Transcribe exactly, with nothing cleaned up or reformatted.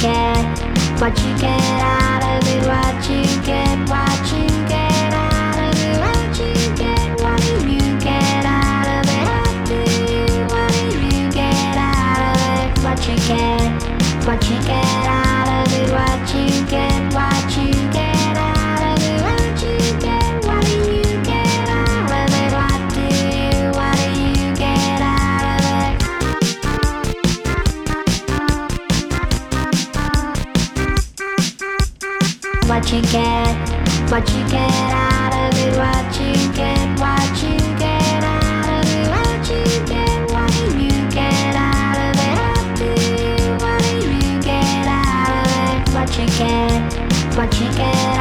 get, what you get out of it, what you get, what you get out of it, what you get, what do you get out of it, what do you, what do you get out of it, what you get, what you get out of it, what you get, what you get out of it, what you get, what do you get out of it, what do you, what do you get out of it. What you get, what you get out of it, what you get, what you get out of it, what you get, what do you get out of it, what do you, what do you get out of it, what you get, what you get